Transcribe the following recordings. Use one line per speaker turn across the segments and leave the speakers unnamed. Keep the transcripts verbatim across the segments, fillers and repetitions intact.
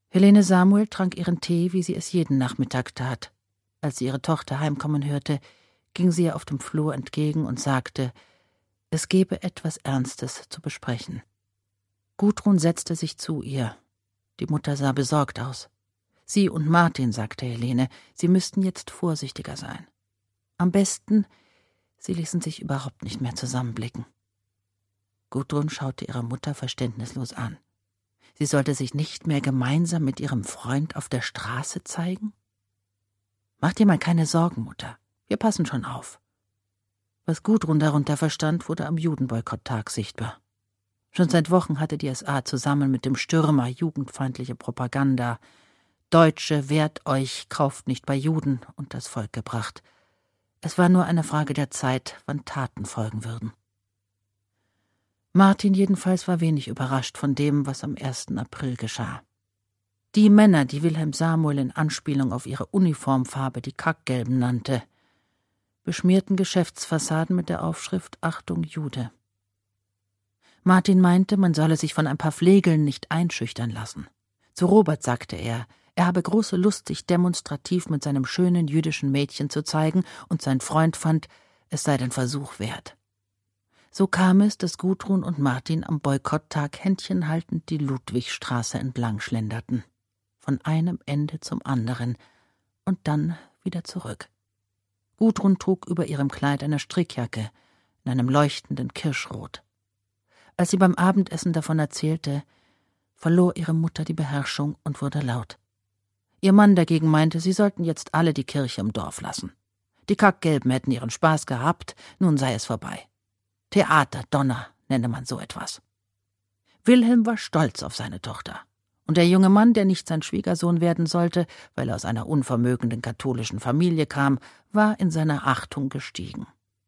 Helene Samuel trank ihren Tee, wie sie es jeden Nachmittag tat. Als sie ihre Tochter heimkommen hörte, ging sie ihr auf dem Flur entgegen und sagte, es gebe etwas Ernstes zu besprechen. Gudrun setzte sich zu ihr. Die Mutter sah besorgt aus. Sie und Martin, sagte Helene, sie müssten jetzt vorsichtiger sein. Am besten, sie ließen sich überhaupt nicht mehr zusammenblicken. Gudrun schaute ihre Mutter verständnislos an. Sie sollte sich nicht mehr gemeinsam mit ihrem Freund auf der Straße zeigen? Mach dir mal keine Sorgen, Mutter. Wir passen schon auf. Was Gudrun darunter verstand, wurde am Judenboykotttag sichtbar. Schon seit Wochen hatte die S A zusammen mit dem Stürmer jugendfeindliche Propaganda »Deutsche, wehrt euch, kauft nicht bei Juden« und das Volk gebracht. Es war nur eine Frage der Zeit, wann Taten folgen würden. Martin jedenfalls war wenig überrascht von dem, was am ersten April geschah. Die Männer, die Wilhelm Samuel in Anspielung auf ihre Uniformfarbe die Kackgelben nannte, beschmierten Geschäftsfassaden mit der Aufschrift »Achtung Jude«. Martin meinte, man solle sich von ein paar Flegeln nicht einschüchtern lassen. Zu Robert sagte er, er habe große Lust, sich demonstrativ mit seinem schönen jüdischen Mädchen zu zeigen, und sein Freund fand, es sei den Versuch wert. So kam es, dass Gudrun und Martin am Boykotttag händchenhaltend die Ludwigstraße entlang schlenderten. Von einem Ende zum anderen und dann wieder zurück. Gudrun trug über ihrem Kleid eine Strickjacke in einem leuchtenden Kirschrot. Als sie beim Abendessen davon erzählte, verlor ihre Mutter die Beherrschung und wurde laut. Ihr Mann dagegen meinte, sie sollten jetzt alle die Kirche im Dorf lassen. Die Kackgelben hätten ihren Spaß gehabt, nun sei es vorbei. Theater, Donner, nenne man so etwas. Wilhelm war stolz auf seine Tochter. Und der junge Mann, der nicht sein Schwiegersohn werden sollte, weil er aus einer unvermögenden katholischen Familie kam, war in seiner Achtung gestiegen.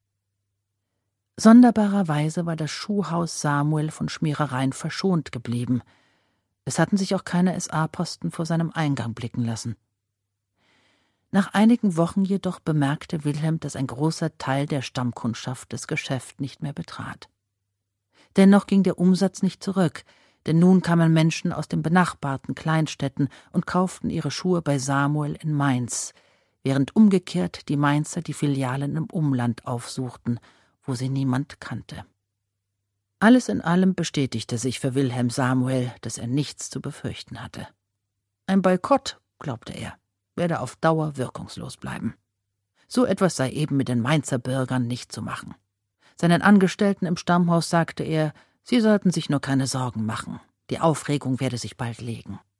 Sonderbarerweise war das Schuhhaus Samuel von Schmierereien verschont geblieben. Es hatten sich auch keine S A-Posten vor seinem Eingang blicken lassen. Nach einigen Wochen jedoch bemerkte Wilhelm, dass ein großer Teil der Stammkundschaft das Geschäft nicht mehr betrat. Dennoch ging der Umsatz nicht zurück, denn nun kamen Menschen aus den benachbarten Kleinstädten und kauften ihre Schuhe bei Samuel in Mainz, während umgekehrt die Mainzer die Filialen im Umland aufsuchten, wo sie niemand kannte. Alles in allem bestätigte sich für Wilhelm Samuel, dass er nichts zu befürchten hatte. Ein Boykott, glaubte er, werde auf Dauer wirkungslos bleiben. So etwas sei eben mit den Mainzer Bürgern nicht zu machen. Seinen Angestellten im Stammhaus sagte er, sie sollten sich nur keine Sorgen machen, die Aufregung werde sich bald legen.